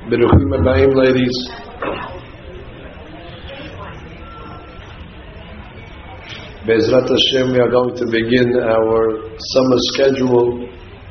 Beruchim Abayim, ladies. Be'ezrat Hashem, we are going to begin our summer schedule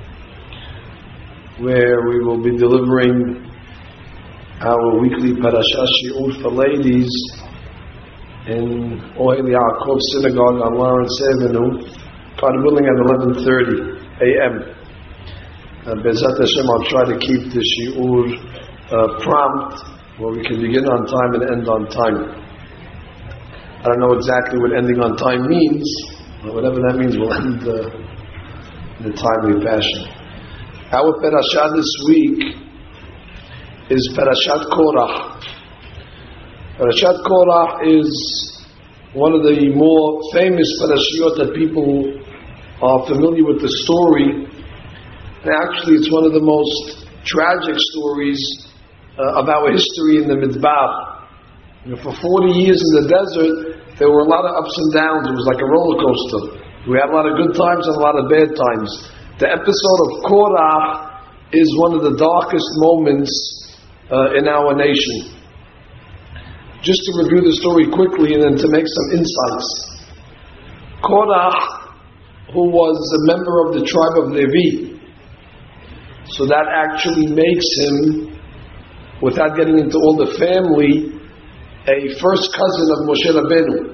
where we will be delivering our weekly Parashat Shi'ur for ladies in Ohel Yaakov Synagogue on Lawrence Avenue, God willing at 11:30 a.m. Be'ezrat Hashem, I'll try to keep the Shi'ur prompt where we can begin on time and end on time. I don't know exactly what ending on time means, but whatever that means, we'll end in a timely fashion. Our parasha this week is Parashat Korach. Parashat Korach is one of the more famous parashiot that people are familiar with the story. And actually, it's one of the most tragic stories of our history in the Midbar. For 40 years in the desert, there were a lot of ups and downs. It was like a roller coaster. We had a lot of good times and a lot of bad times. The episode of Korach is one of the darkest moments in our nation. Just to review the story quickly and then to make some insights. Korach, who was a member of the tribe of Levi, so that actually makes him, without getting into all the family, a first cousin of Moshe Rabbeinu.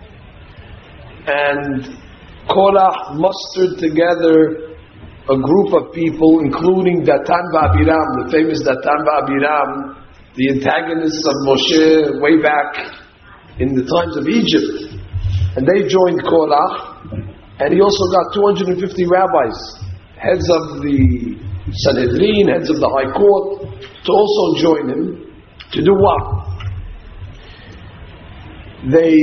And Korach mustered together a group of people, including Datan v'Abiram, the famous Datan v'Abiram, the antagonists of Moshe way back in the times of Egypt. And they joined Korach, and he also got 250 rabbis, heads of the Sanhedrin, heads of the High Court, to also join him. To do what? They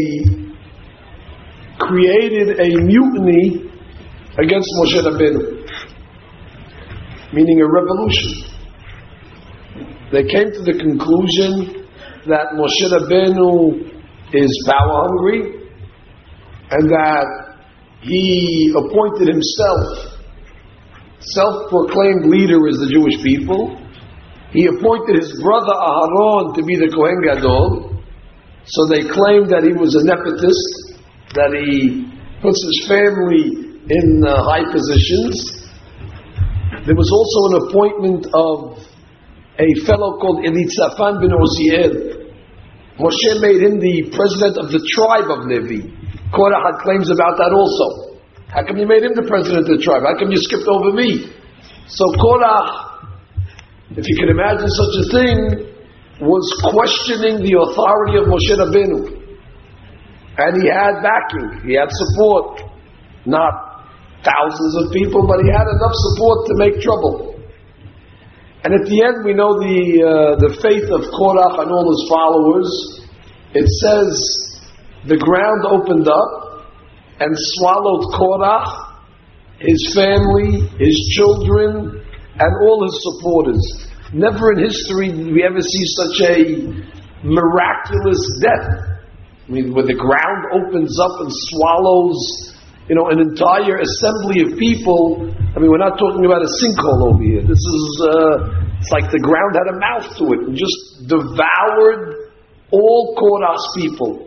created a mutiny against Moshe Rabbeinu, meaning a revolution. They came to the conclusion that Moshe Rabbeinu is power hungry and that he appointed himself, self-proclaimed leader as the Jewish people. He appointed his brother Aharon to be the Kohen Gadol. So they claimed that he was a nepotist, that he puts his family in high positions. There was also an appointment of a fellow called Elitzaphan ben Oziel. Moshe made him the president of the tribe of Levi. Korach had claims about that also. How come you made him the president of the tribe? How come you skipped over me? So Korach, if you can imagine such a thing, was questioning the authority of Moshe Rabbeinu. And he had backing, he had support. Not thousands of people, but he had enough support to make trouble. And at the end, we know the fate of Korach and all his followers. It says, the ground opened up and swallowed Korach, his family, his children, and all his supporters. Never in history did we ever see such a miraculous death. I mean, where the ground opens up and swallows, an entire assembly of people. I mean, we're not talking about a sinkhole over here. This is, it's like the ground had a mouth to it and just devoured all Korach's people.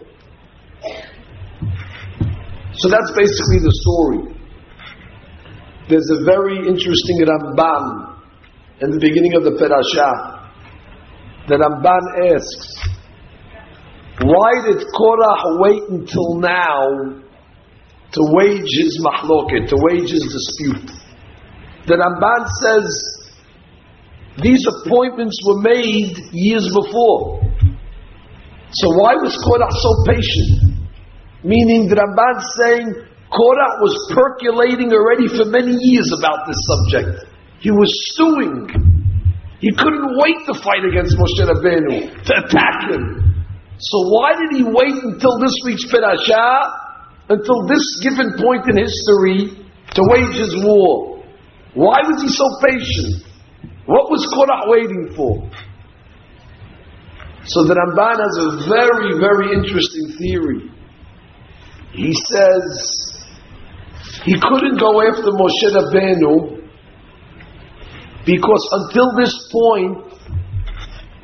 So that's basically the story. There's a very interesting Ramban in the beginning of the parasha. The Ramban asks, why did Korach wait until now to wage his mahloket, to wage his dispute? The Ramban says these appointments were made years before. So why was Korach so patient? Meaning the Ramban saying Korach was percolating already for many years about this subject. He was stewing. He couldn't wait to fight against Moshe Rabbeinu, to attack him. So why did he wait until this week's parasha, until this given point in history, to wage his war? Why was he so patient? What was Korach waiting for? So the Ramban has a very, very interesting theory. He says he couldn't go after Moshe Rabbeinu because until this point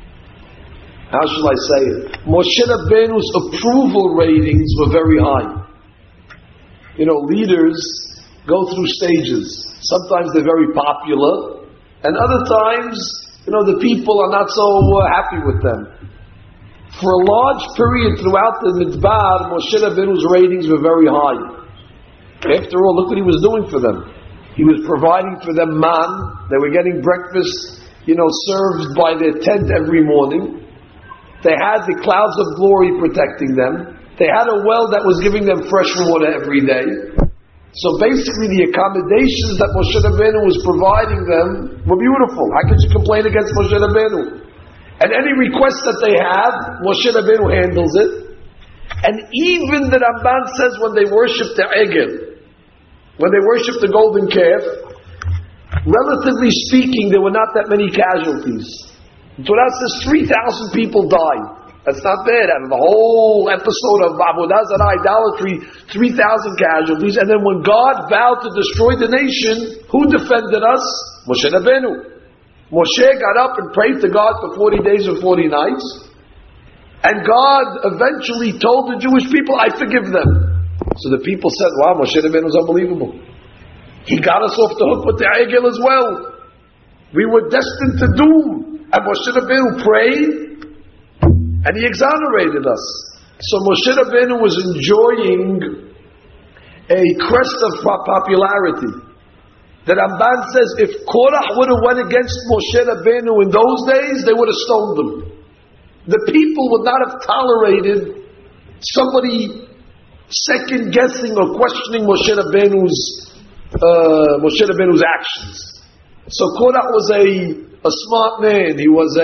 how shall I say it? Moshe Rabbeinu's approval ratings were very high. You know, leaders go through stages. Sometimes they're very popular, and other times, you know, the people are not so happy with them. For a large period throughout the Midbar, Moshe Rabbeinu's ratings were very high. After all, look what he was doing for them. He was providing for them man. They were getting breakfast, you know, served by their tent every morning. They had the clouds of glory protecting them. They had a well that was giving them fresh water every day. So basically the accommodations that Moshe Rabbeinu was providing them were beautiful. How could you complain against Moshe Rabbeinu? And any request that they have, Moshe Rabbeinu handles it. And even the Ramban says when they worship the Egel, when they worship the golden calf, relatively speaking, there were not that many casualties. The Torah says 3,000 people died. That's not bad. Out of the whole episode of Avodah Zarah idolatry, 3,000 casualties. And then when God vowed to destroy the nation, who defended us? Moshe Rabbeinu. Moshe got up and prayed to God for 40 days and 40 nights. And God eventually told the Jewish people, I forgive them. So the people said, wow, Moshe Rabbeinu was unbelievable. He got us off the hook with the Egel as well. We were destined to doom. And Moshe Rabbeinu prayed, and he exonerated us. So Moshe Rabbeinu was enjoying a crest of popularity. The Ramban says if Korach would have went against Moshe Rabbeinu in those days, they would have stoned him. The people would not have tolerated somebody second guessing or questioning Moshe Rabbeinu's actions. So Korach was a smart man. He was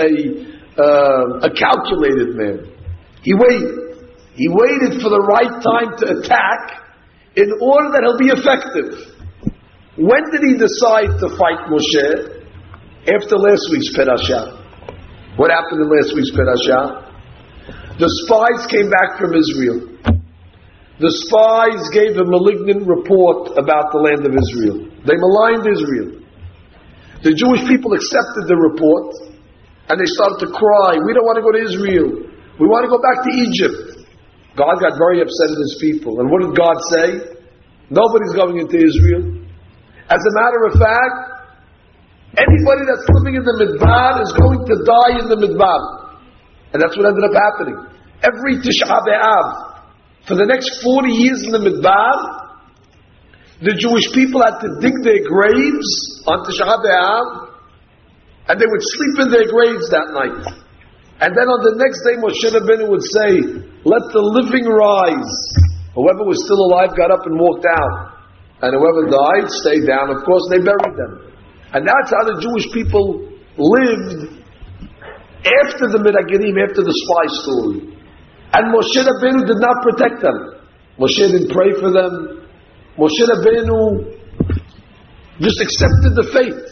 a calculated man. He waited. He waited for the right time to attack in order that he'll be effective. When did he decide to fight Moshe? After last week's Perashah. What happened in last week's Perashah? The spies came back from Israel. The spies gave a malignant report about the land of Israel. They maligned Israel. The Jewish people accepted the report. And they started to cry, we don't want to go to Israel. We want to go back to Egypt. God got very upset at his people. And what did God say? Nobody's going into Israel. As a matter of fact, anybody that's living in the Midbar is going to die in the Midbar. And that's what ended up happening. Every Tisha B'Av, for the next 40 years in the Midbar, the Jewish people had to dig their graves on Tisha B'Av, and they would sleep in their graves that night. And then on the next day, Moshe Rabbeinu would say, let the living rise. Whoever was still alive got up and walked out. And whoever died stayed down. Of course, they buried them. And that's how the Jewish people lived after the Miragirim, after the spy story. And Moshe Rabbeinu did not protect them. Moshe didn't pray for them. Moshe Rabbeinu just accepted the fate.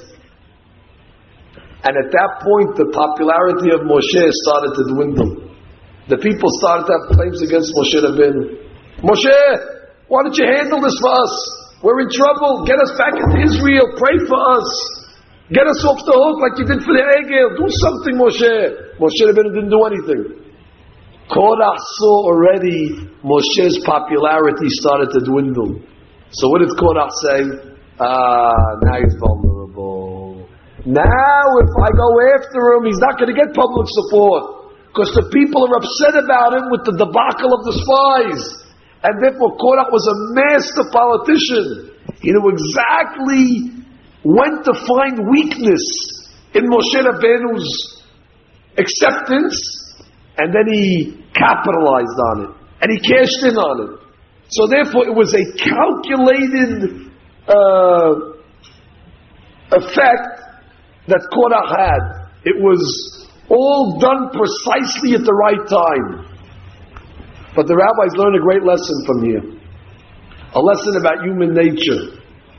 And at that point, the popularity of Moshe started to dwindle. The people started to have claims against Moshe Rabbeinu. Moshe, why don't you handle this for us? We're in trouble. Get us back into Israel. Pray for us. Get us off the hook like you did for the Egel. Do something, Moshe. Moshe Rabbeinu didn't do anything. Korach saw already Moshe's popularity started to dwindle. So what did Korach say? Now he's vulnerable. Now if I go after him, he's not going to get public support. Because the people are upset about him with the debacle of the spies. And therefore Korach was a master politician. He knew exactly when to find weakness in Moshe Rabbeinu's acceptance, and then he capitalized on it. And he cashed in on it. So therefore it was a calculated effect that Korach had. It was all done precisely at the right time. But the rabbis learned a great lesson from here. A lesson about human nature.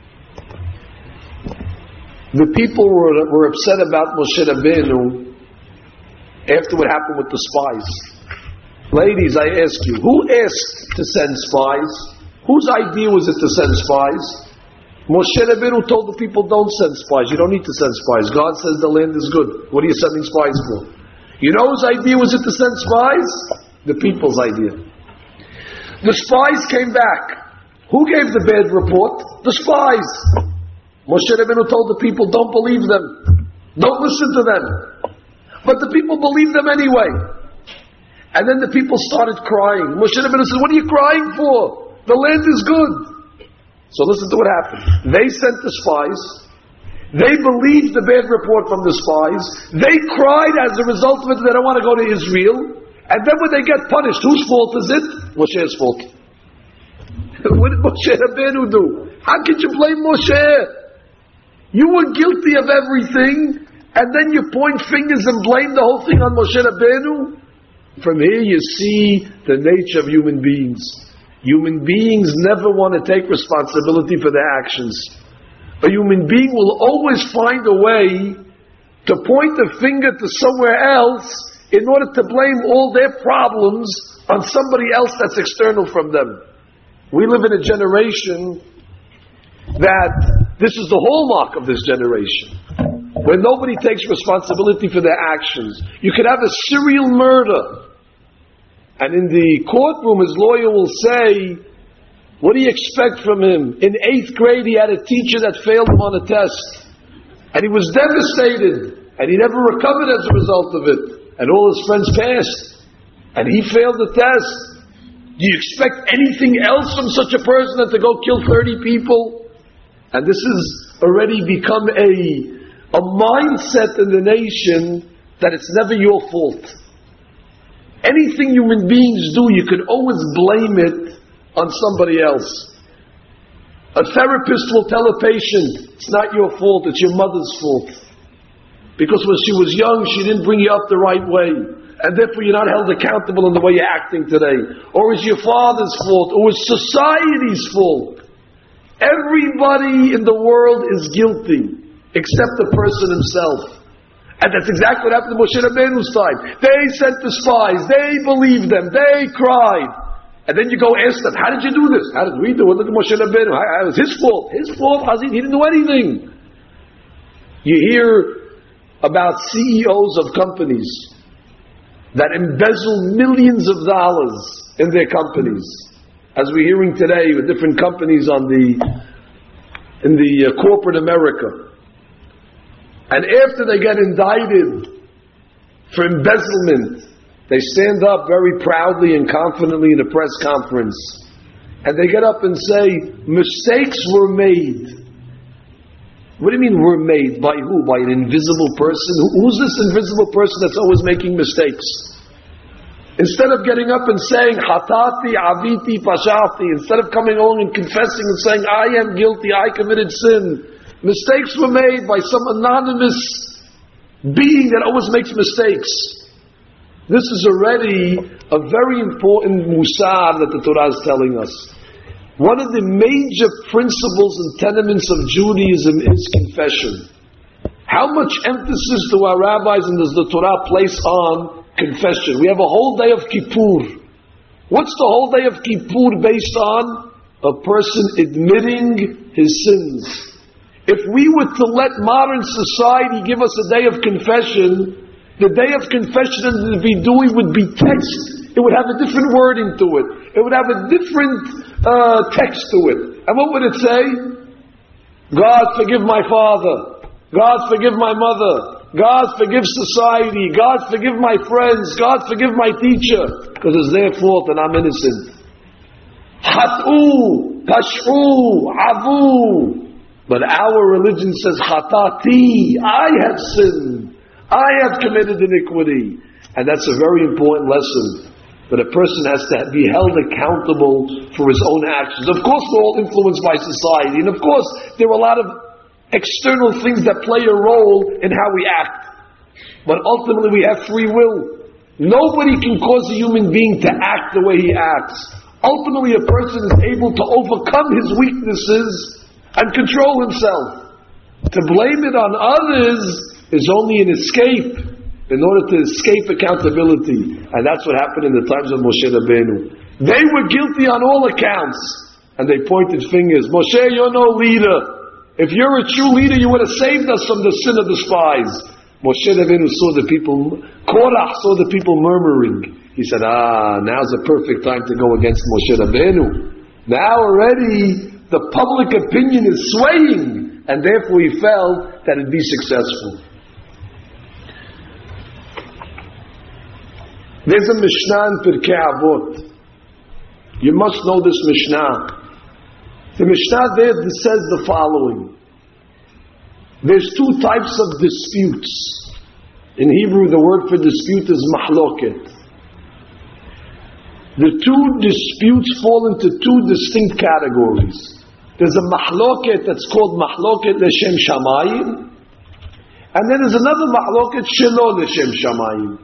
The people were upset about Moshe Rabbeinu after what happened with the spies. Ladies, I ask you, who asked to send spies? Whose idea was it to send spies? Moshe Rabbeinu told the people, don't send spies. You don't need to send spies. God says the land is good. What are you sending spies for? You know whose idea was it to send spies? The people's idea. The spies came back. Who gave the bad report? The spies. Moshe Rabbeinu told the people, don't believe them. Don't listen to them. But the people believed them anyway. And then the people started crying. Moshe Rabbeinu said, what are you crying for? The land is good. So listen to what happened. They sent the spies. They believed the bad report from the spies. They cried as a result of it. They don't want to go to Israel. And then when they get punished, whose fault is it? Moshe's fault. What did Moshe Rabbeinu do? How could you blame Moshe? You were guilty of everything, and then you point fingers and blame the whole thing on Moshe Rabbeinu? From here you see the nature of human beings. Human beings never want to take responsibility for their actions. A human being will always find a way to point a finger to somewhere else in order to blame all their problems on somebody else that's external from them. We live in a generation that this is the hallmark of this generation, where nobody takes responsibility for their actions. You could have a serial murder, and in the courtroom his lawyer will say, what do you expect from him? In 8th grade he had a teacher that failed him on a test, and he was devastated, and he never recovered as a result of it, and all his friends passed, and he failed the test. Do you expect anything else from such a person than to go kill 30 people? And this has already become a mindset in the nation that it's never your fault. Anything human beings do, you can always blame it on somebody else. A therapist will tell a patient, it's not your fault, it's your mother's fault. Because when she was young, she didn't bring you up the right way. And therefore you're not held accountable in the way you're acting today. Or it's your father's fault, or it's society's fault. Everybody in the world is guilty, except the person himself. And that's exactly what happened to Moshe Rabbeinu's time. They sent the spies, they believed them, they cried. And then you go ask them, how did you do this? How did we do it? Look at Moshe Rabbeinu. It was his fault. His fault, Hazid, he didn't do anything. You hear about CEOs of companies that embezzle millions of dollars in their companies, as we're hearing today with different companies in the corporate America. And after they get indicted for embezzlement, they stand up very proudly and confidently in a press conference, and they get up and say, mistakes were made. What do you mean were made? By who? By an invisible person? Who's this invisible person that's always making mistakes? Instead of getting up and saying, Hatati, Aviti, Pashati, instead of coming along and confessing and saying, I am guilty, I committed sin, mistakes were made by some anonymous being that always makes mistakes. This is already a very important musar that the Torah is telling us. One of the major principles and tenements of Judaism is confession. How much emphasis do our rabbis and does the Torah place on confession? We have a whole day of Kippur. What's the whole day of Kippur based on? A person admitting his sins. If we were to let modern society give us a day of confession, the day of confession and the vidui would be text. It would have a different wording to it. It would have a different text to it. And what would it say? God forgive my father. God forgive my mother. God forgive society. God forgive my friends. God forgive my teacher. Because it's their fault and I'm innocent. Hat'u, pash'u, avu. But our religion says, Hatati, I have sinned. I have committed iniquity. And that's a very important lesson. But a person has to be held accountable for his own actions. Of course, we're all influenced by society. And of course, there are a lot of external things that play a role in how we act. But ultimately, we have free will. Nobody can cause a human being to act the way he acts. Ultimately, a person is able to overcome his weaknesses and control himself. To blame it on others is only an escape in order to escape accountability. And that's what happened in the times of Moshe Rabbeinu. They were guilty on all accounts. And they pointed fingers. Moshe, you're no leader. If you're a true leader, you would have saved us from the sin of the spies. Moshe Rabbeinu saw the people, Korach saw the people murmuring. He said, now's the perfect time to go against Moshe Rabbeinu. Now already the public opinion is swaying, and therefore he felt that it'd be successful. There's a Mishnah in Pirkei Avot. You must know this Mishnah. The Mishnah there says the following. There's two types of disputes. In Hebrew, the word for dispute is mahloket. The two disputes fall into two distinct categories. There's a mahloket that's called mahloket l'shem shamayim, and then there's another mahloket shelo l'shem shamayim.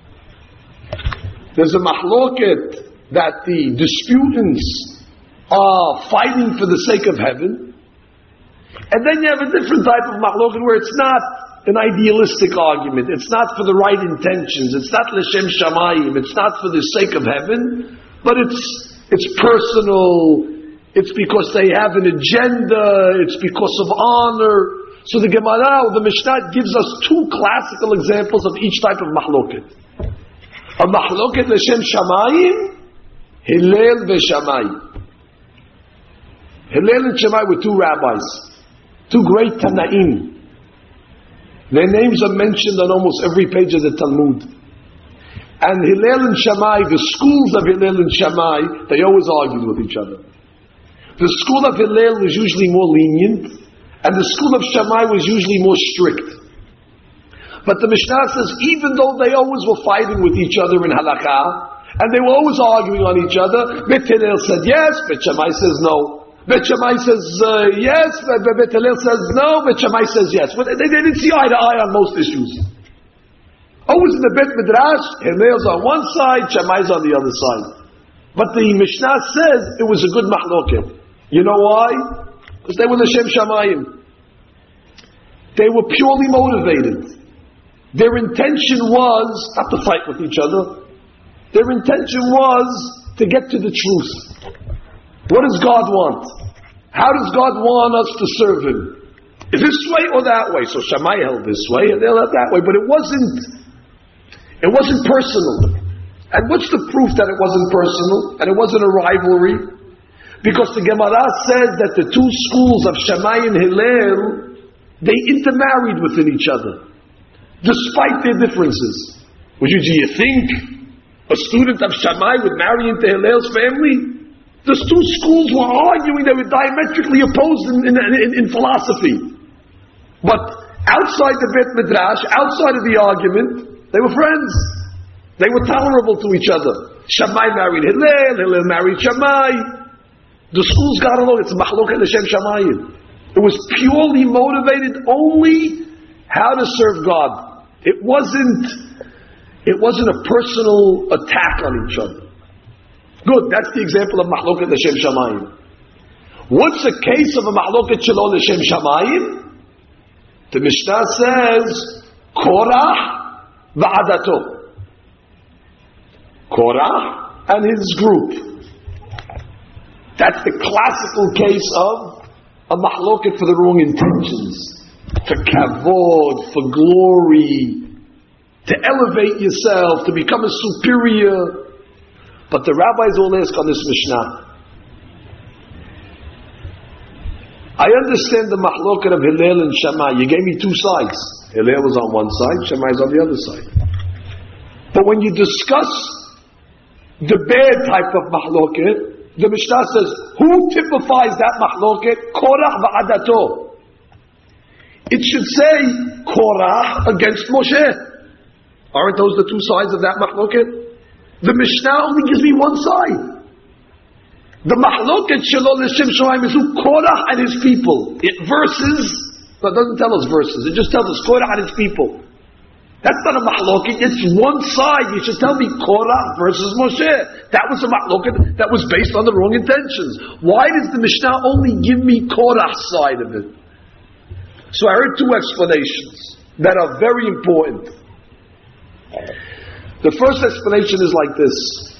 There's a mahloket that the disputants are fighting for the sake of heaven, and then you have a different type of mahloket where it's not an idealistic argument, it's not for the right intentions, it's not l'shem shamayim, it's not for the sake of heaven, but it's personal, it's because they have an agenda, it's because of honor. So the Gemara, the Mishnah gives us two classical examples of each type of mahloket. A mahloket l'shem shamayim, Hillel v'Shamai. Hillel and Shammai were two rabbis, two great Tanaim. Their names are mentioned on almost every page of the Talmud. And Hillel and Shammai, the schools of Hillel and Shammai, they always argued with each other. The school of Hillel was usually more lenient, and the school of Shammai was usually more strict. But the Mishnah says, even though they always were fighting with each other in halakha, and they were always arguing on each other, Bet Hillel said yes, Bet Shammai says no. Bet Shammai says yes, Bet Hillel says no, Bet Shammai says yes. But they didn't see eye to eye on most issues. Always in the Bet Midrash, Hillel's on one side, Shammai's on the other side. But the Mishnah says it was a good mahloket. You know why? Because they were l'shem shamayim. They were purely motivated. Their intention was not to fight with each other. Their intention was to get to the truth. What does God want? How does God want us to serve Him? Is this way or that way? So Shammai held this way and they held that way, but it wasn't personal. And what's the proof that it wasn't personal and it wasn't a rivalry? Because the Gemara says that the two schools of Shammai and Hillel, they intermarried within each other, despite their differences. Do you think a student of Shammai would marry into Hillel's family? The two schools were arguing, they were diametrically opposed in philosophy. But outside the Bet Midrash, outside of the argument, they were friends. They were tolerable to each other. Shammai married Hillel, Hillel married Shammai. The schools got along. It's mahloket l'shem shamayim. It was purely motivated only how to serve God. It wasn't a personal attack on each other. Good, that's the example of mahloket l'shem shamayim. What's the case of a mahloket shelo l'shem shamayim? The Mishnah says, Korach va'adato. Korach and his group. That's the classical case of a mahloket for the wrong intentions. For kavod, for glory, to elevate yourself, to become a superior. But the rabbis all ask on this Mishnah. I understand the mahloket of Hillel and Shammai. You gave me two sides. Hillel was on one side, Shammai is on the other side. But when you discuss the bad type of mahloket, the Mishnah says, who typifies that mahloket? Korach va'adato. It should say, Korach against Moshe. Aren't those the two sides of that mahloket? The Mishnah only gives me one side. The mahloket shelo l'shem shamayim is who? Korach and his people. It doesn't tell us verses. It just tells us Korach and his people. That's not a mahloket, it's one side. You should tell me Korach versus Moshe. That was a mahloket that was based on the wrong intentions. Why does the Mishnah only give me Korach's side of it? So I heard two explanations that are very important. The first explanation is like this.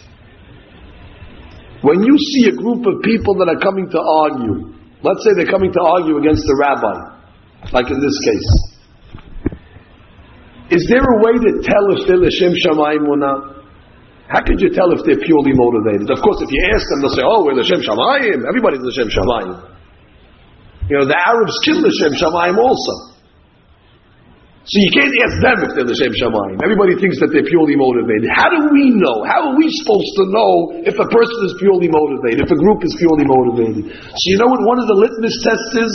When you see a group of people that are coming to argue, let's say they're coming to argue against the rabbi, like in this case, Is there a way to tell if they're L'Shem Shamayim or not? How could you tell if they're purely motivated? Of course, if you ask them, they'll say, oh, we're L'Shem Shamayim. Everybody's L'Shem Shamayim. The Arabs kill L'Shem Shamayim also. So you can't ask them if they're L'Shem Shamayim. Everybody thinks that they're purely motivated. How do we know? How are we supposed to know if a person is purely motivated, if a group is purely motivated? So you know what one of the litmus tests is?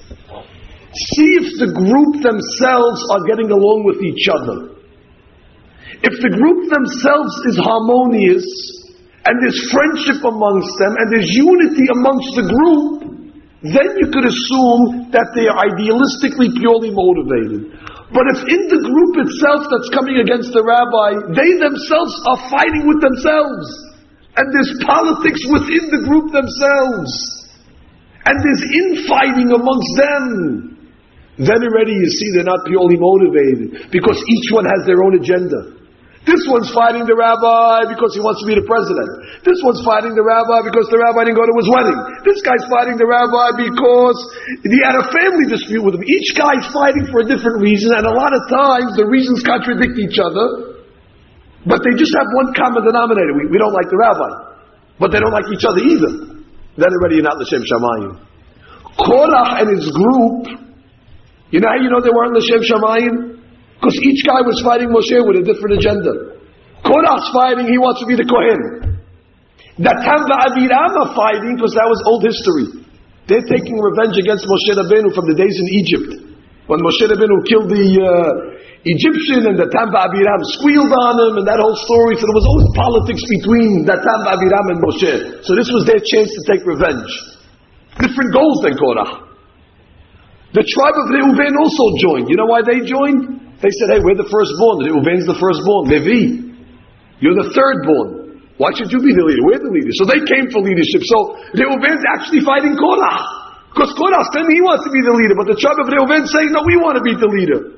See if the group themselves are getting along with each other. If the group themselves is harmonious, and there's friendship amongst them, and there's unity amongst the group, then you could assume that they are idealistically purely motivated. But if in the group itself that's coming against the rabbi, they themselves are fighting with themselves, and there's politics within the group themselves, and there's infighting amongst them, then already you see they're not purely motivated, because each one has their own agenda. This one's fighting the rabbi because he wants to be the president. This one's fighting the rabbi because the rabbi didn't go to his wedding. This guy's fighting the rabbi because he had a family dispute with him. Each guy's fighting for a different reason, and a lot of times the reasons contradict each other, but they just have one common denominator. We don't like the rabbi, but they don't like each other either. Then already you're not L'Shem Shamayim. Korach and his group, you know how you know they weren't L'Shem Shamayim? Because each guy was fighting Moshe with a different agenda. Korach's fighting, he wants to be the Kohen. Datan v'Aviram are fighting because that was old history. They're taking revenge against Moshe Rabbeinu from the days in Egypt. When Moshe Rabbeinu killed the Egyptian and Datan v'Aviram squealed on him and that whole story. So there was always politics between Datan v'Aviram and Moshe. So this was their chance to take revenge. Different goals than Korach. The tribe of Reuven also joined. You know why they joined? They said, hey, we're the firstborn. Reuven's the firstborn. Levi, you're the thirdborn. Why should you be the leader? We're the leader. So they came for leadership. So Reuven's actually fighting Korach. Because Korach's claiming he wants to be the leader. But the tribe of Reuven's saying, no, we want to be the leader.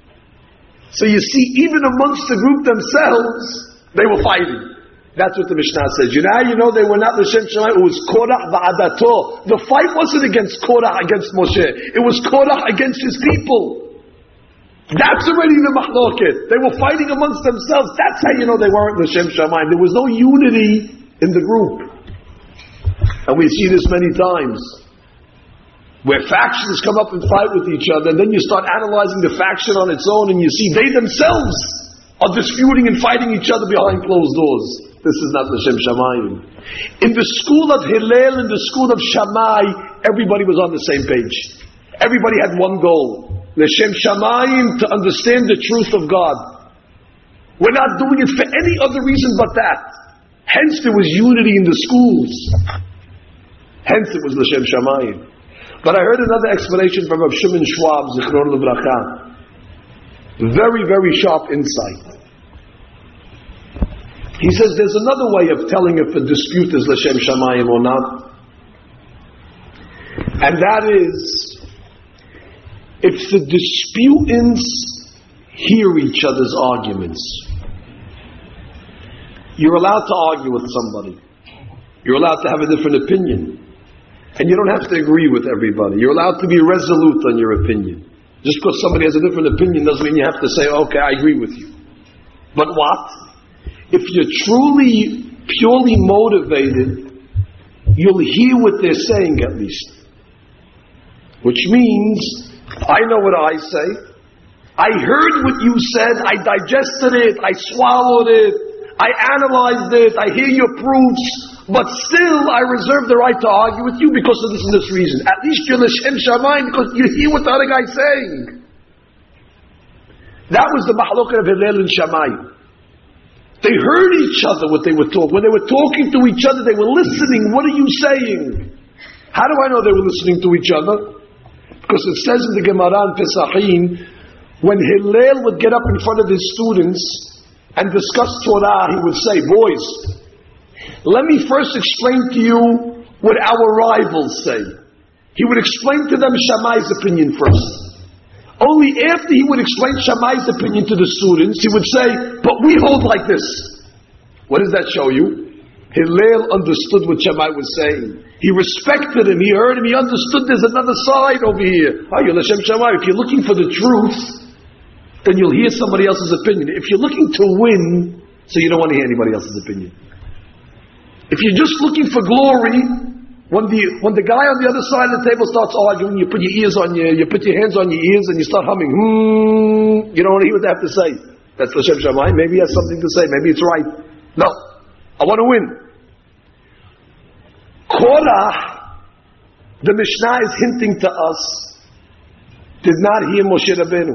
So you see, even amongst the group themselves, they were fighting. That's what the Mishnah says. You know how you know they were not L'Shem Shamayim? It was Korach va'adato. The fight wasn't against Korach, against Moshe. It was Korach against his people. That's already the machloket. They were fighting amongst themselves. That's how you know they weren't L'Shem Shamayim. There was no unity in the group. And we see this many times. Where factions come up and fight with each other, and then you start analyzing the faction on its own, and you see they themselves are disputing and fighting each other behind closed doors. This is not L'Shem Shamayim. In the school of Hillel, in the school of Shammai, everybody was on the same page. Everybody had one goal. L'Shem Shamayim, to understand the truth of God. We're not doing it for any other reason but that. Hence there was unity in the schools. Hence it was L'Shem Shamayim. But I heard another explanation from Rav Shimon Schwab, Zichron Livracha. Very, very sharp insight. He says there's another way of telling if a dispute is L'Shem Shamayim or not. And that is, if the disputants hear each other's arguments. You're allowed to argue with somebody. You're allowed to have a different opinion. And you don't have to agree with everybody. You're allowed to be resolute on your opinion. Just because somebody has a different opinion doesn't mean you have to say, okay, I agree with you. But what? If you're truly, purely motivated, you'll hear what they're saying at least. Which means, I know what I say. I heard what you said. I digested it. I swallowed it. I analyzed it. I hear your proofs. But still, I reserve the right to argue with you because of this and this reason. At least you're L'Shem Shamayim because you hear what the other guy's saying. That was the mahloket of Hillel and Shammai. They heard each other what they were talking. When they were talking to each other, they were listening. What are you saying? How do I know they were listening to each other? Because it says in the Gemara in Pesachim, when Hillel would get up in front of his students and discuss Torah, he would say, boys, let me first explain to you what our rivals say. He would explain to them Shammai's opinion first. Only after he would explain Shammai's opinion to the students, he would say, but we hold like this. What does that show you? Hillel understood what Shammai was saying. He respected him, he heard him, he understood there's another side over here. If you're looking for the truth, then you'll hear somebody else's opinion. If you're looking to win, so you don't want to hear anybody else's opinion. If you're just looking for glory, when the guy on the other side of the table starts arguing, you put your hands on your ears and you start humming. You don't want to hear what they have to say. That's L'Shem Shamayim. Maybe he has something to say. Maybe it's right. No, I want to win. Korah, the Mishnah is hinting to us, did not hear Moshe Rabbeinu.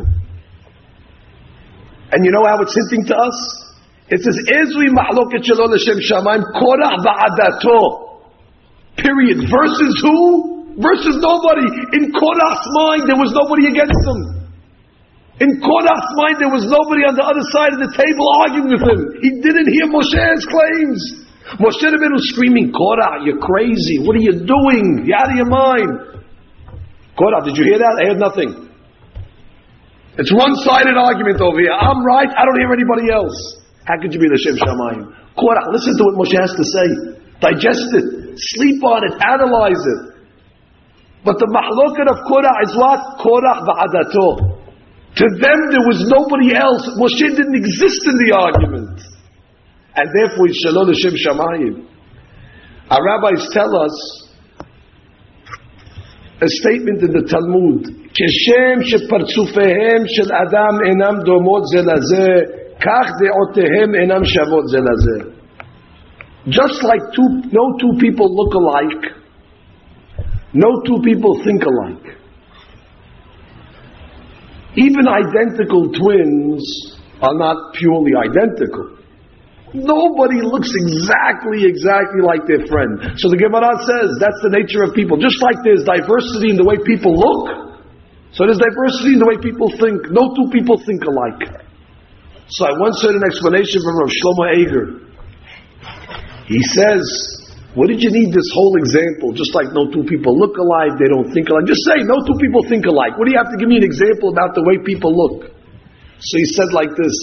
And you know how it's hinting to us? It says, Ezri mahloket shelo l'shem shamayim, Korah ba'adato. Period. Versus who? Versus nobody. In Korah's mind, there was nobody against him. In Korah's mind, there was nobody on the other side of the table arguing with him. He didn't hear Moshe's claims. Moshe Rabbeinu was screaming, Korah, you're crazy. What are you doing? You're out of your mind. Korah, did you hear that? I heard nothing. It's one-sided argument over here. I'm right, I don't hear anybody else. How could you be the Shem Shamayim? Korah, listen to what Moshe has to say. Digest it. Sleep on it. Analyze it. But the mahlokat of Korah is what? Korah ba'adato. To them there was nobody else. Moshe didn't exist in the argument. And therefore it's Shalom L'Shem Shamayim. Our rabbis tell us a statement in the Talmud. כשם שפרצופיהם של אדם אינם דומות זה לזה, כך דעותיהם אינם שוות זה לזה. Just like no two people look alike, no two people think alike. Even identical twins are not purely identical. Nobody looks exactly like their friend. So the Gemara says that's the nature of people. Just like there's diversity in the way people look, so there's diversity in the way people think. No two people think alike. So I once heard an explanation from Rav Shlomo Eger. He says, what did you need this whole example? Just like no two people look alike, they don't think alike. Just say no two people think alike. What do you have to give me an example about the way people look? So he said like this.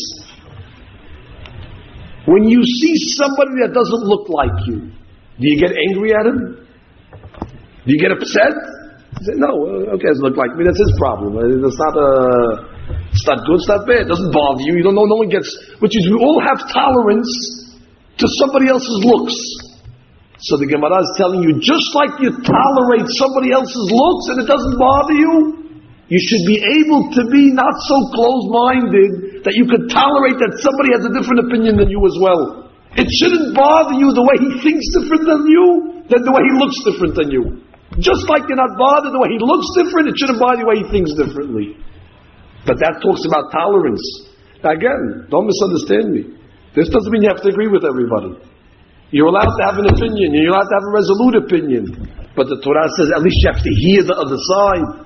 When you see somebody that doesn't look like you, do you get angry at him? Do you get upset? He said, no, okay, it doesn't look like me. That's his problem. It's not good, it's not bad. It doesn't bother you. You don't know, no one gets, which is we all have tolerance to somebody else's looks. So the Gemara is telling you, just like you tolerate somebody else's looks and it doesn't bother you, you should be able to be not so closed-minded that you could tolerate that somebody has a different opinion than you as well. It shouldn't bother you the way he thinks different than you, than the way he looks different than you. Just like you're not bothered the way he looks different, it shouldn't bother you the way he thinks differently. But that talks about tolerance. Now again, don't misunderstand me. This doesn't mean you have to agree with everybody. You're allowed to have an opinion, you're allowed to have a resolute opinion. But the Torah says at least you have to hear the other side.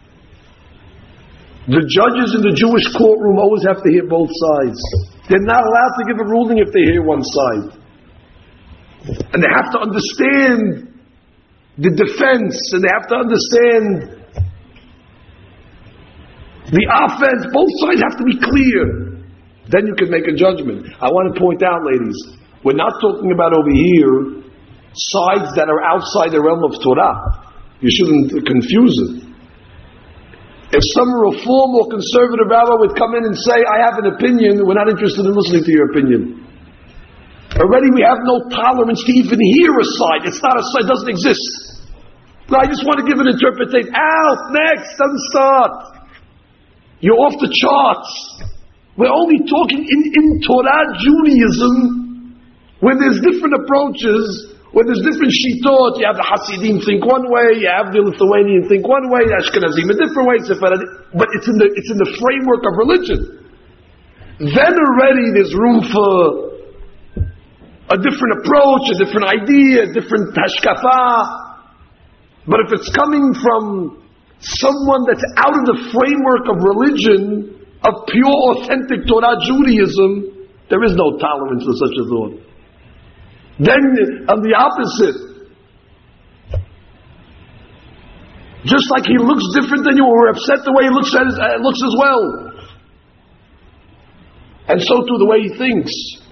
The judges in the Jewish courtroom always have to hear both sides. They're not allowed to give a ruling if they hear one side. And they have to understand the defense, and they have to understand the offense. Both sides have to be clear. Then you can make a judgment. I want to point out, ladies, we're not talking about over here sides that are outside the realm of Torah. You shouldn't confuse it. If some reform or conservative rabbi would come in and say, I have an opinion, we're not interested in listening to your opinion. Already we have no tolerance to even hear a side. It's not a side, it doesn't exist. No, I just want to give an interpretation. Out, next, doesn't start. You're off the charts. We're only talking in Torah Judaism, where there's different approaches, where there's different shitot. You have the Hasidim think one way, you have the Lithuanian think one way, the Ashkenazim a different way, but it's in the framework of religion. Then already there's room for a different approach, a different idea, a different hashkafa. But if it's coming from someone that's out of the framework of religion, of pure authentic Torah Judaism, there is no tolerance for such a thought. Then, on the opposite, just like he looks different than you, or upset the way he looks as well, and so too the way he thinks.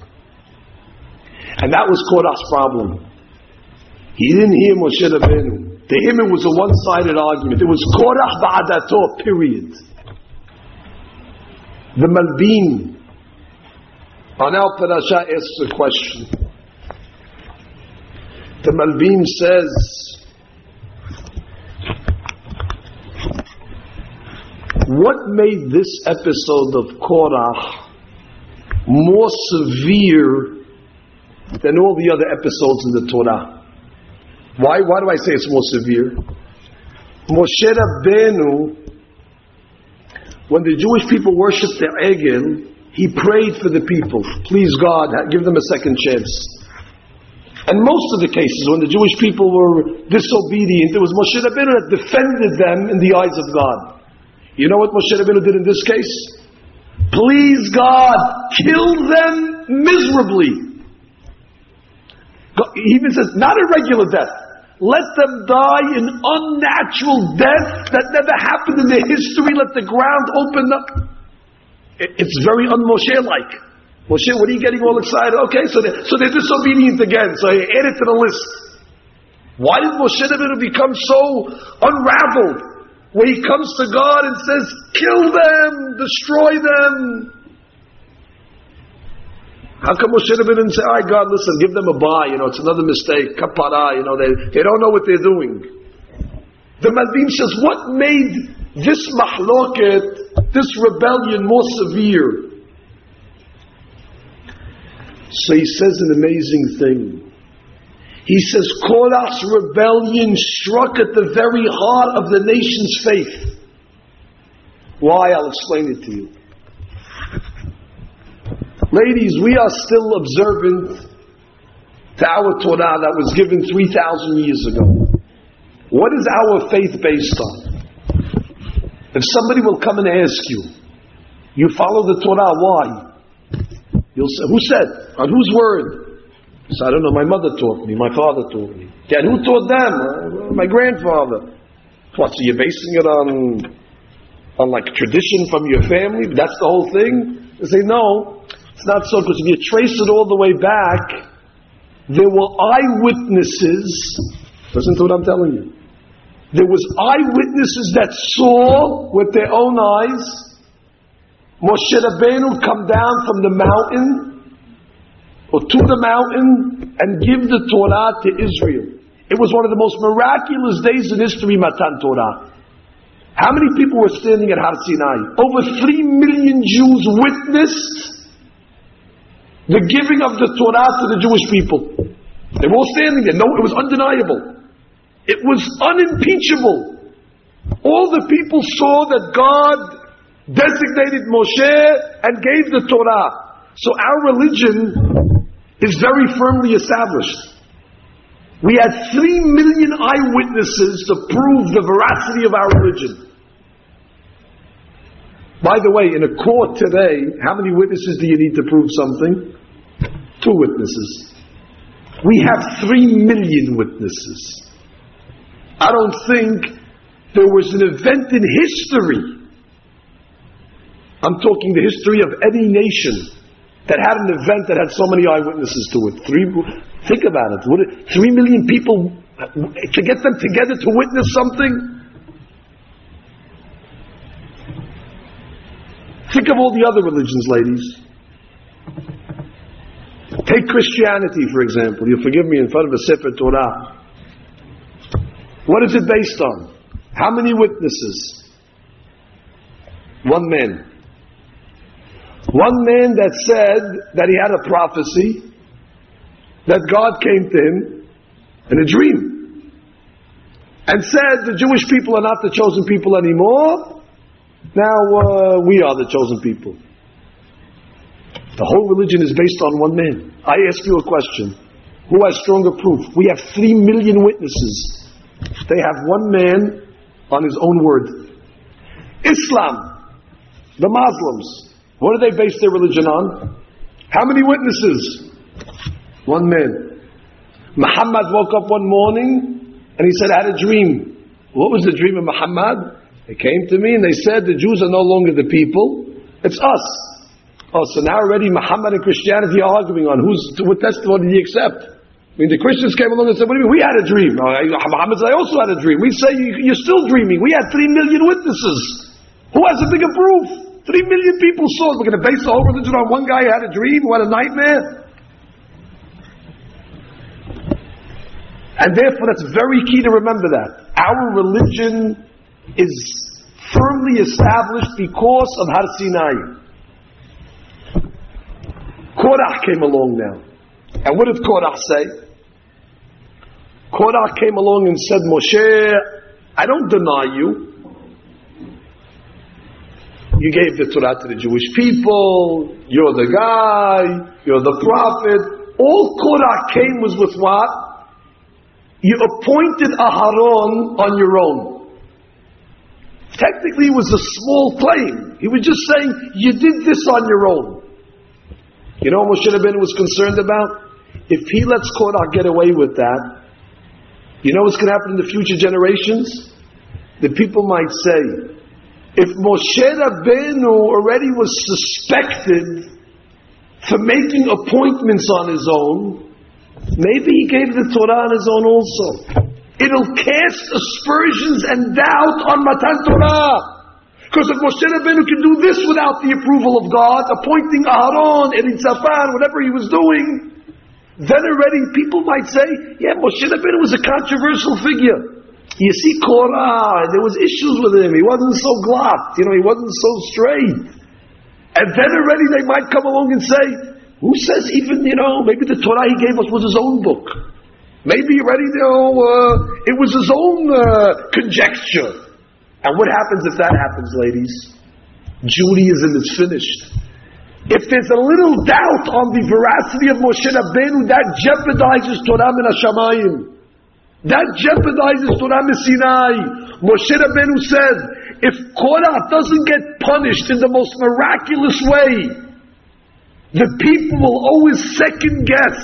And that was Korach's problem. He didn't hear Moshe Rabbeinu. To him it was a one-sided argument. It was Korach ba'adato, period. The Malbim on our parasha asks a question. The Malbim says, what made this episode of Korach more severe than all the other episodes in the Torah? Why do I say it's more severe? Moshe Rabbeinu, when the Jewish people worshipped the Egel, he prayed for the people. Please God, give them a second chance. And most of the cases, when the Jewish people were disobedient, it was Moshe Rabbeinu that defended them in the eyes of God. You know what Moshe Rabbeinu did in this case? Please God, kill them miserably. He even says, not a regular death. Let them die an unnatural death that never happened in their history. Let the ground open up. It's very un-Moshe-like. Moshe, what are you getting all excited? Okay, so they're disobedient again. So he added to the list. Why did Moshe Rabbeinu become so unraveled? Where he comes to God and says, kill them, destroy them. How come Moshe Rabbeinu didn't say, all right, God, listen, give them a bye, it's another mistake, kapara, they don't know what they're doing. The Malbim says, what made this mahloket, this rebellion more severe? So he says an amazing thing. He says, Korach's rebellion struck at the very heart of the nation's faith. Why? I'll explain it to you. Ladies, we are still observant to our Torah that was given 3,000 years ago. What is our faith based on? If somebody will come and ask you, you follow the Torah, why? You'll say, who said? On whose word? So I don't know, my mother taught me, my father taught me. And who taught them? My grandfather. What, so you're basing it on like tradition from your family? That's the whole thing? They say, no, it's not so, because if you trace it all the way back, there were eyewitnesses. Listen to what I'm telling you. There was eyewitnesses that saw with their own eyes Moshe Rabbeinu come down from the mountain or to the mountain and give the Torah to Israel. It was one of the most miraculous days in history, Matan Torah. How many people were standing at Har Sinai? Over 3 million Jews witnessed the giving of the Torah to the Jewish people. They were all standing there. No, it was undeniable. It was unimpeachable. All the people saw that God designated Moshe and gave the Torah. So our religion is very firmly established. We had 3 million eyewitnesses to prove the veracity of our religion. By the way, in a court today, how many witnesses do you need to prove something? 2 witnesses. We have 3 million witnesses. I don't think there was an event in history, I'm talking the history of any nation, that had an event that had so many eyewitnesses to it. Think about it. 3 million people, to get them together to witness something? Think of all the other religions, ladies. Take Christianity, for example. You'll forgive me in front of a Sefer Torah. What is it based on? How many witnesses? 1 man. 1 man that said that he had a prophecy, that God came to him in a dream and said the Jewish people are not the chosen people anymore. Now we are the chosen people. The whole religion is based on 1 man. I ask you a question. Who has stronger proof? We have 3 million witnesses. They have 1 man on his own word. Islam, the Muslims, what do they base their religion on? How many witnesses? 1 man. Muhammad woke up one morning and he said, I had a dream. What was the dream of Muhammad? They came to me and they said, the Jews are no longer the people, it's us. Oh, so now already Muhammad and Christianity are arguing on what testimony did he accept? I mean, the Christians came along and said, what do you mean? We had a dream. Muhammad said, I also had a dream. We say, you're still dreaming. We had 3 million witnesses. Who has a bigger proof? 3 million people saw it. We're going to base the whole religion on one guy who had a dream, who had a nightmare? And therefore, that's very key to remember that. Our religion is firmly established because of Har Sinai. Korach came along now. And what did Korach say? Korach came along and said, Moshe, I don't deny you. You gave the Torah to the Jewish people. You're the guy. You're the prophet. All Korach came was with what? You appointed Aharon on your own. Technically, it was a small claim. He was just saying, you did this on your own. You know what Moshe Rabbeinu was concerned about? If he lets Korach get away with that, you know what's going to happen in the future generations? The people might say, if Moshe Rabbeinu already was suspected for making appointments on his own, maybe he gave the Torah on his own also. It'll cast aspersions and doubt on Matan Torah. Because if Moshe Rabbeinu can do this without the approval of God, appointing Aharon, Elitzaphan, whatever he was doing, then already people might say, yeah, Moshe Rabbeinu was a controversial figure. You see Korah, there was issues with him. He wasn't so glatt, he wasn't so straight. And then already they might come along and say, who says even, maybe the Torah he gave us was his own book. Maybe already, it was his own conjecture. And what happens if that happens, ladies? Judaism is finished. If there's a little doubt on the veracity of Moshe Rabbeinu, that jeopardizes Torah min Hashamayim. That jeopardizes Torah min Sinai. Moshe Rabbeinu said, if Korah doesn't get punished in the most miraculous way, the people will always second guess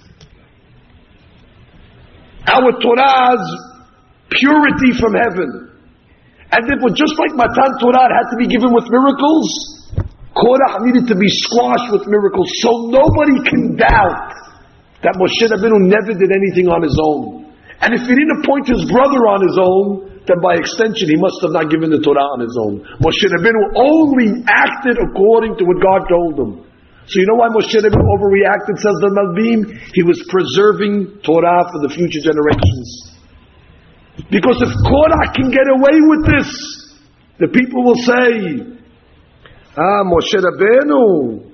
our Torah's purity from heaven. And therefore, just like Matan Torah had to be given with miracles, Korah needed to be squashed with miracles, so nobody can doubt that Moshe Rabbeinu never did anything on his own. And if he didn't appoint his brother on his own, then by extension he must have not given the Torah on his own. Moshe Rabbeinu only acted according to what God told him. So you know why Moshe Rabbeinu overreacted, says the Malbim? He was preserving Torah for the future generations. Because if Korah can get away with this, the people will say, Moshe Rabbeinu,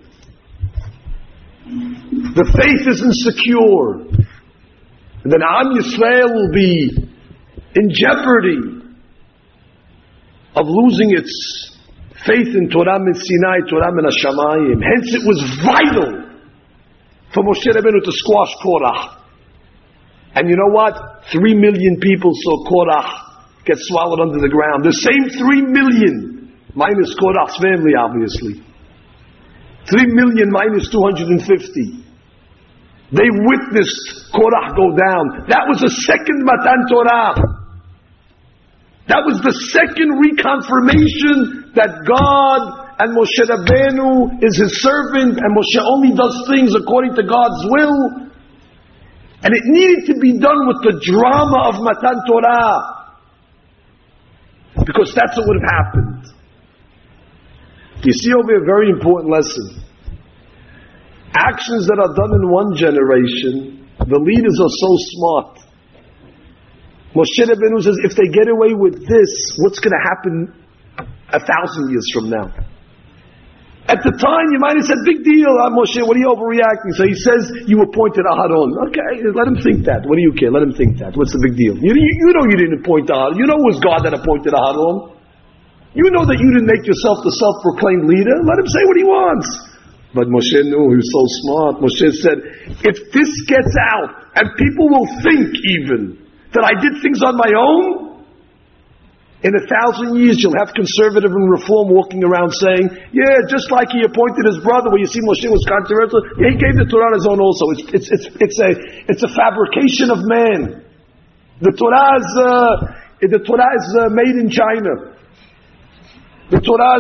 the faith isn't secure. And then Am Yisrael will be in jeopardy of losing its faith in Torah min Sinai, Torah min Hashamayim. Hence it was vital for Moshe Rabbeinu to squash Korah. And you know what? 3 million people saw Korah get swallowed under the ground. The same 3 million. Minus Korach's family, obviously. 3 million minus 250. They witnessed Korach go down. That was the second Matan Torah. That was the second reconfirmation that God and Moshe Rabbeinu is his servant, and Moshe only does things according to God's will. And it needed to be done with the drama of Matan Torah. Because that's what would have happened. You see over here a very important lesson. Actions that are done in one generation, the leaders are so smart. Moshe Rabbeinu says, if they get away with this, what's going to happen 1,000 years from now? At the time, you might have said, big deal, Moshe, what are you overreacting? So he says, you appointed Aharon. Okay, let him think that. What do you care? Let him think that. What's the big deal? You know you didn't appoint Aharon. You know it was God that appointed Aharon. You know that you didn't make yourself the self-proclaimed leader. Let him say what he wants. But Moshe knew, he was so smart. Moshe said, if this gets out, and people will think even, that I did things on my own, in 1,000 years you'll have conservative and reform walking around saying, yeah, just like he appointed his brother, where you see Moshe was controversial, yeah, he gave the Torah on his own also. It's a fabrication of man. The Torah is made in China. The Torah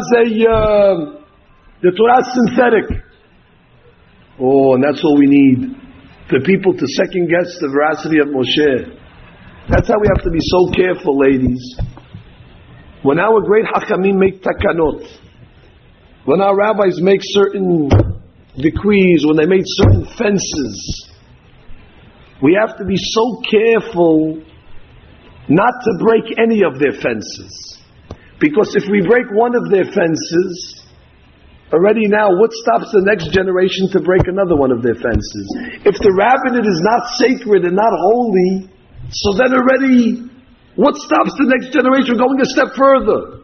is synthetic. Oh, and that's all we need. For people to second guess the veracity of Moshe. That's how we have to be so careful, ladies. When our great Hakamim make takanot, when our rabbis make certain decrees, when they make certain fences, we have to be so careful not to break any of their fences. Because if we break one of their fences, already now, what stops the next generation to break another one of their fences? If the rabbinate is not sacred and not holy, so then already, what stops the next generation from going a step further?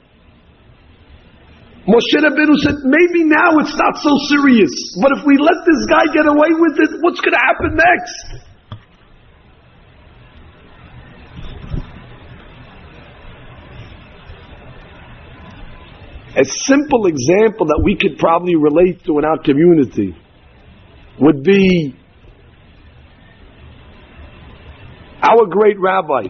Moshe Rabbeinu said, maybe now it's not so serious, but if we let this guy get away with it, what's going to happen next? A simple example that we could probably relate to in our community would be our great rabbi.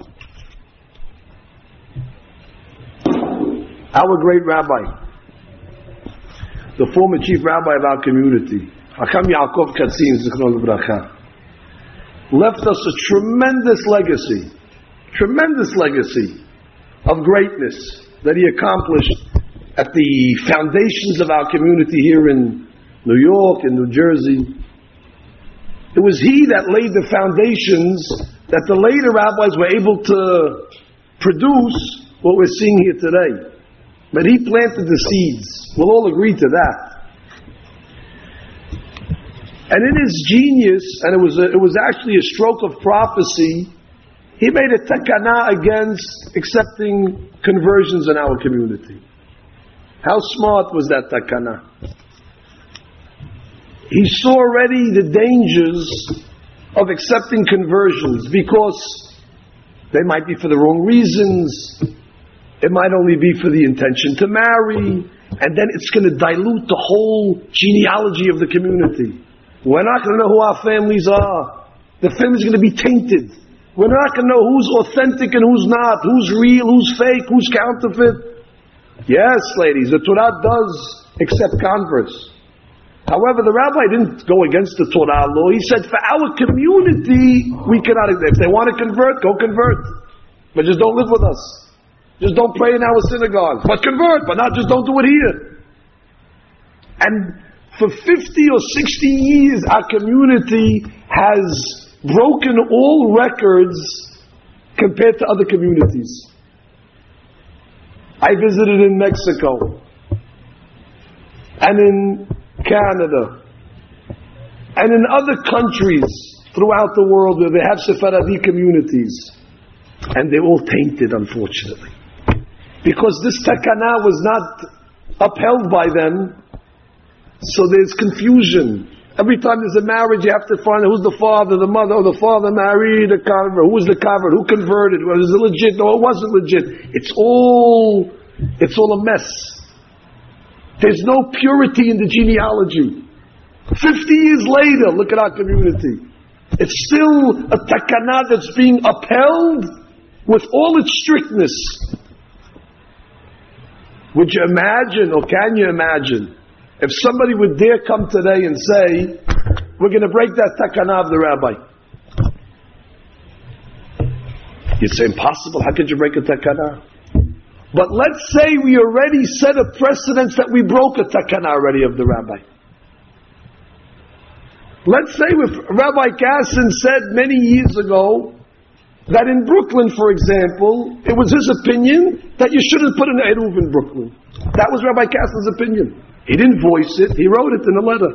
Our great rabbi. The former chief rabbi of our community, Hakam Yaakov Katzin, Zichron Livracha, left us a tremendous legacy of greatness that he accomplished at the foundations of our community here in New York and New Jersey. It was he that laid the foundations that the later rabbis were able to produce what we're seeing here today. But he planted the seeds. We'll all agree to that. And in his genius, and it was actually a stroke of prophecy, he made a takana against accepting conversions in our community. How smart was that takana? He saw already the dangers of accepting conversions because they might be for the wrong reasons. It might only be for the intention to marry, and then it's going to dilute the whole genealogy of the community. We're not going to know who our families are. The family's going to be tainted. We're not going to know who's authentic and who's not, who's real, who's fake, who's counterfeit. Yes, ladies, the Torah does accept converts. However, the rabbi didn't go against the Torah law. He said, for our community, we cannot, if they want to convert, go convert. But just don't live with us. Just don't pray in our synagogue. But convert, but not just don't do it here. And for 50 or 60 years, our community has broken all records compared to other communities. I visited in Mexico and in Canada and in other countries throughout the world where they have Sephardi communities, and they're all tainted, unfortunately, because this takana was not upheld by them. So there's confusion. Every time there's a marriage, you have to find out who's the father, the mother, or the father married a convert. Who was the convert? Who converted? Was it legit? No, it wasn't legit. It's all a mess. There's no purity in the genealogy. 50 years later, look at our community. It's still a takana that's being upheld with all its strictness. Would you imagine, or can you imagine, if somebody would dare come today and say, we're going to break that takana of the rabbi? You'd say, impossible. How could you break a takana? But let's say we already set a precedence that we broke a takana already of the rabbi. Let's say if Rabbi Kassin said many years ago that in Brooklyn, for example, it was his opinion that you shouldn't put an eruv in Brooklyn. That was Rabbi Kassin's opinion. He didn't voice it, he wrote it in a letter.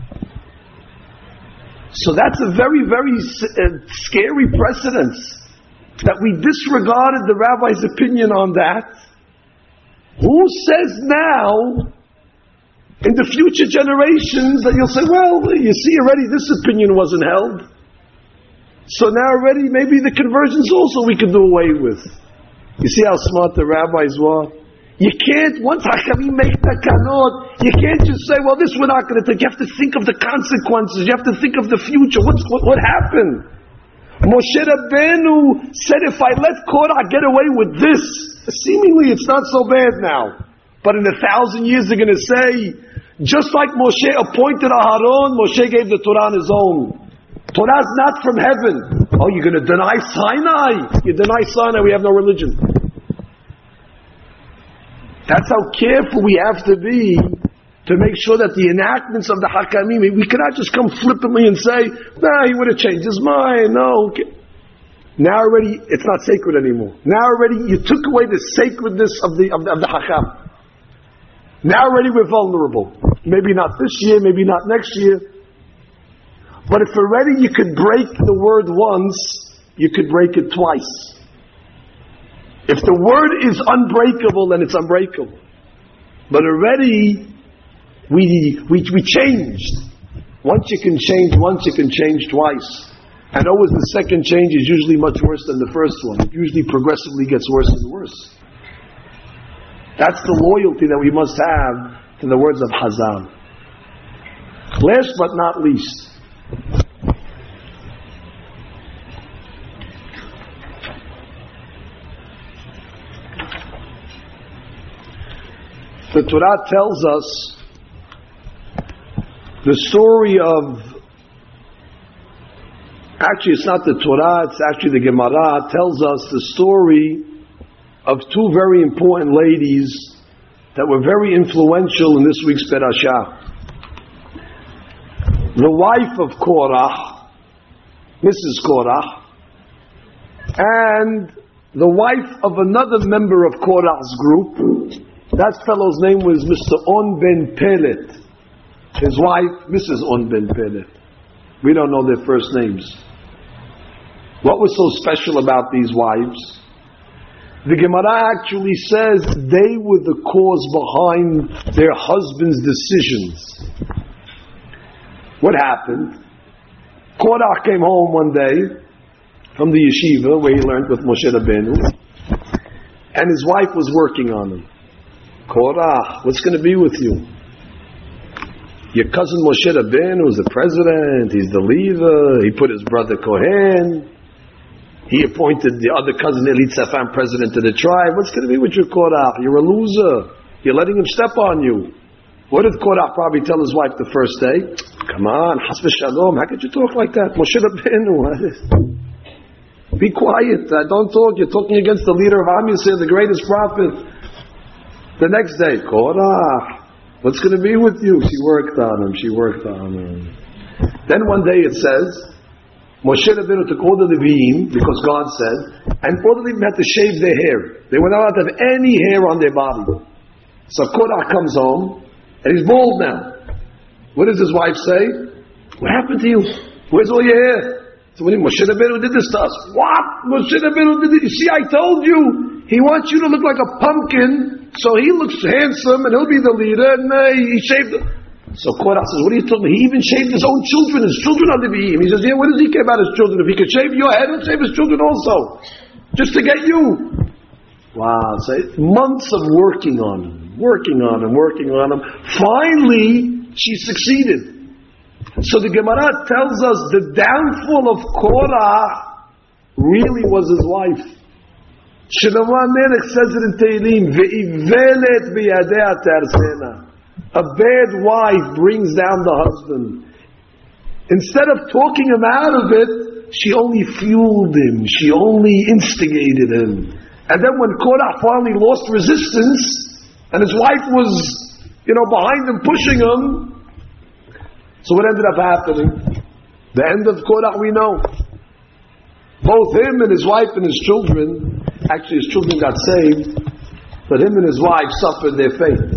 So that's a very, very scary precedence, that we disregarded the rabbi's opinion on that. Who says now, in the future generations, that you'll say, well, you see already this opinion wasn't held, so now already maybe the conversions also we could do away with. You see how smart the rabbis were? You can't, once Hakamim make takanot, you can't just say, well, this we're not going to take. You have to think of the consequences. You have to think of the future. What happened? Moshe Rabbeinu said, if I let Korah get away with this, seemingly it's not so bad now. But in 1,000 years they're going to say, just like Moshe appointed Aharon, Moshe gave the Torah on his own. Torah's not from heaven. Oh, you're going to deny Sinai? You deny Sinai, we have no religion. That's how careful we have to be to make sure that the enactments of the Hakamim, we cannot just come flippantly and say, nah, he would have changed his mind. No. Now already, it's not sacred anymore. Now already, you took away the sacredness of the Hakam. Now already we're vulnerable. Maybe not this year, maybe not next year. But if already you could break the word once, you could break it twice. If the word is unbreakable, then it's unbreakable. But already, we changed. Once you can change once, you can change twice. And always the second change is usually much worse than the first one. It usually progressively gets worse and worse. That's the loyalty that we must have to the words of Hazal. Last but not least, the Torah tells us the story of, actually it's not the Torah, it's actually the Gemara, tells us the story of two very important ladies that were very influential in this week's Parashah. The wife of Korah, Mrs. Korah, and the wife of another member of Korah's group. That fellow's name was Mr. On Ben Pelet. His wife, Mrs. On Ben Pelet. We don't know their first names. What was so special about these wives? The Gemara actually says they were the cause behind their husband's decisions. What happened? Korah came home one day from the yeshiva where he learned with Moshe Rabbeinu, and his wife was working on him. Korah, what's going to be with you? Your cousin Moshe Rabbeinu is the president, he's the leader, he put his brother Kohen, he appointed the other cousin Elitzaphan president of the tribe. What's going to be with you, Korah? You're a loser. You're letting him step on you. What did Korah probably tell his wife the first day? Come on, Chas v'shalom, how could you talk like that? Moshe Rabbeinu, be quiet, don't talk, you're talking against the leader of Am Yisrael, the greatest prophet. The next day, Korah, what's going to be with you? She worked on him. Then one day it says, Moshe Rabbeinu took all the Leviim, because God said, and all of them had to shave their hair. They were not allowed to have any hair on their body. So Korah comes home, and he's bald now. What does his wife say? What happened to you? Where's all your hair? So when Moshe Rabbeinu did this to us. What? Moshe Rabbeinu did it? You see, I told you. He wants you to look like a pumpkin, so he looks handsome, and he'll be the leader, and he shaved it. So Korah says, what are you talking about? He even shaved his own children. His children are the Be'im. He says, yeah, what does he care about his children? If he could shave your head, he'll shave his children also. Just to get you. Wow. So months of working on him. Finally, she succeeded. So the Gemara tells us the downfall of Korah really was his wife. Shlomo HaMelech says it in Tehillim, Ve'ivelet biyadea tarsena. A bad wife brings down the husband. Instead of talking him out of it, she only fueled him. She only instigated him. And then when Korah finally lost resistance, and his wife was, behind him, pushing him, so what ended up happening? The end of Korah we know. Both him and his wife and his children, actually his children got saved, but him and his wife suffered their fate.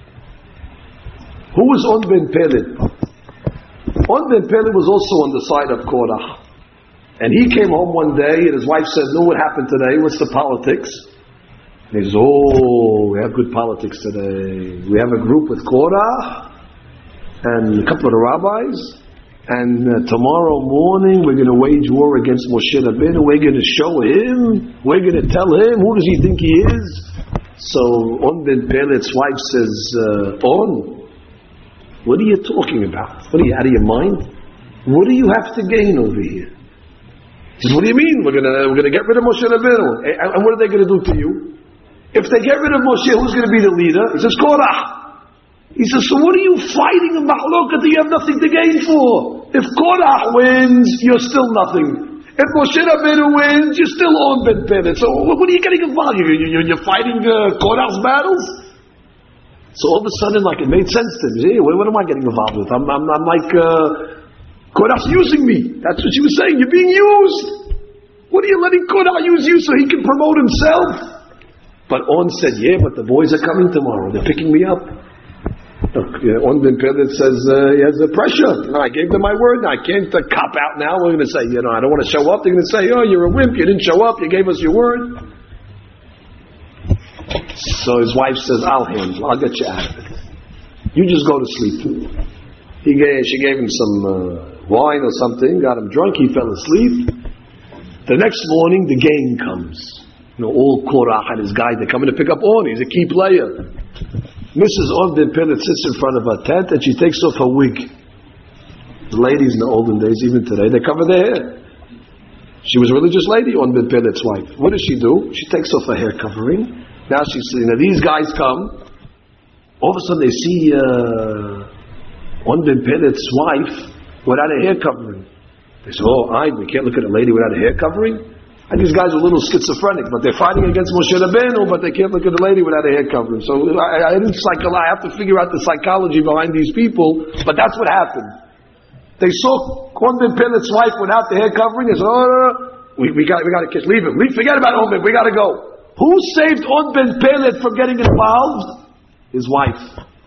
Who was On Ben Pelet? On Ben Pelet was also on the side of Korah. And he came home one day and his wife said, no, what happened today? What's the politics? And he says, we have good politics today. We have a group with Korah and a couple of the rabbis, and tomorrow morning we're going to wage war against Moshe Rabbeinu. We're going to show him, we're going to tell him, who does he think he is? So On Ben Pelet's wife says, what are you talking about? What are you, out of your mind? What do you have to gain over here? He says, what do you mean? We're gonna get rid of Moshe Rabbeinu. And what are they going to do to you? If they get rid of Moshe, who's going to be the leader? He says, Korah. He says, so what are you fighting about Mahlokat that you have nothing to gain for? If Korah wins, you're still nothing. If Moshe Rabbeinu wins, you're still On Ben Pelet. So what are you getting involved? You're fighting Korah's battles? So all of a sudden, like, it made sense to him. Hey, what am I getting involved with? I'm like, Korach's using me. That's what she was saying. You're being used. What are you letting Korach use you so he can promote himself? But On said, yeah, but the boys are coming tomorrow. They're picking me up. Look, On ben Pelet says, he has the pressure. I gave them my word. I can't cop out now. We're going to say, I don't want to show up. They're going to say, oh, you're a wimp. You didn't show up. You gave us your word. So his wife says, I'll handle. I'll get you out of it. You just go to sleep. She gave him some wine or something, got him drunk, he fell asleep. The next morning, the gang comes. All Korach and his guy, they're coming to pick up On. He's a key player. Mrs. On ben Pelet sits in front of her tent and she takes off her wig. The ladies in the olden days, even today, they cover their hair. She was a religious lady, On ben Pelet's wife. What does she do? She takes off her hair covering. Now she's saying, these guys come. All of a sudden they see On ben Pelet's wife without a hair covering. They say, we can't look at a lady without a hair covering. And these guys are a little schizophrenic, but they're fighting against Moshe Rabbeinu, but they can't look at a lady without a hair covering. So I have to figure out the psychology behind these people, but that's what happened. They saw On ben Pelet's wife without the hair covering. They said, we got to kiss. Leave him. Forget about On ben. We got to go. Who saved On ben Pelet from getting involved? His wife.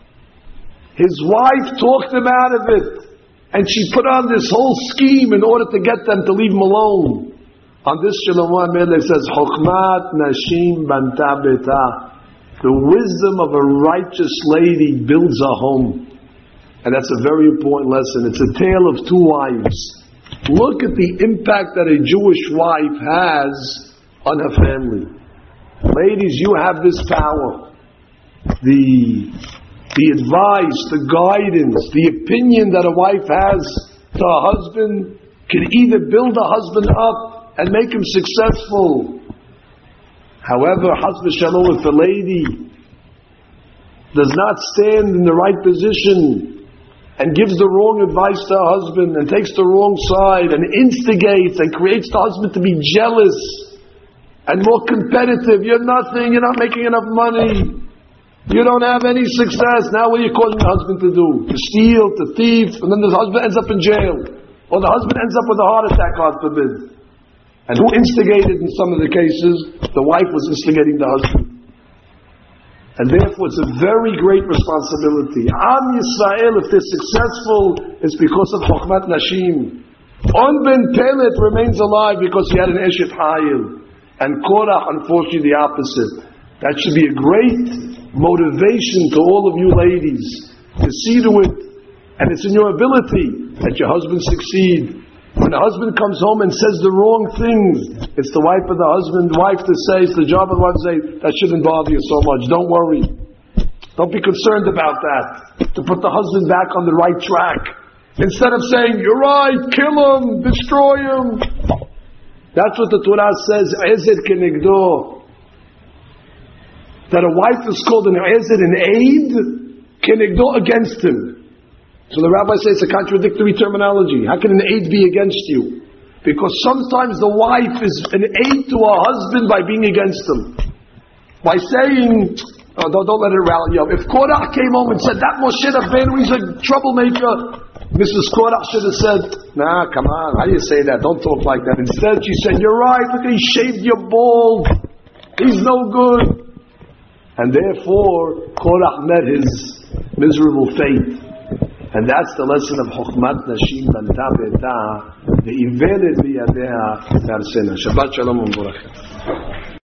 His wife talked him out of it. And she put on this whole scheme in order to get them to leave him alone. On this, Shlomo HaMelech says, Chokhmat Nashim Banta Beta. The wisdom of a righteous lady builds a home. And that's a very important lesson. It's a tale of two wives. Look at the impact that a Jewish wife has on her family. Ladies, you have this power. The advice, the guidance, the opinion that a wife has to her husband can either build a husband up and make him successful. However, Hasbe Shalom, if a lady does not stand in the right position and gives the wrong advice to her husband and takes the wrong side and instigates and creates the husband to be jealous and more competitive. You're nothing, you're not making enough money, you don't have any success. Now what are you causing the husband to do? To steal, to thief, and then the husband ends up in jail. Or the husband ends up with a heart attack, God forbid. And who instigated in some of the cases? The wife was instigating the husband. And therefore it's a very great responsibility. Am Yisrael, if they're successful, it's because of Chokhmat Nashim. On ben Pelet remains alive because he had an Eshet Hayil. And Korach, unfortunately, the opposite. That should be a great motivation to all of you ladies to see to it, and it's in your ability that your husband succeed. When the husband comes home and says the wrong things, it's the wife of the husband, wife to say, it's the job of the wife to say, that shouldn't bother you so much. Don't worry. Don't be concerned about that. To put the husband back on the right track. Instead of saying, you're right, kill him, destroy him. That's what the Torah says, Ezed Kenegdo. That a wife is called an Ezed, an aid, Kenegdo, against him. So the rabbi says it's a contradictory terminology. How can an aid be against you? Because sometimes the wife is an aid to her husband by being against him. By saying, don't let it rally you up. If Korach came home and said, that Moshe Rabbeinu, he's a troublemaker, Mrs. Korach should have said, nah, come on, how do you say that? Don't talk like that. Instead she said, you're right, look, he shaved your bald. He's no good. And therefore, Korach met his miserable fate. And that's the lesson of Chokhmat Nashim Banta Beta, the Ivelet Biyadea Tarsena. Shabbat Shalom and Barakah.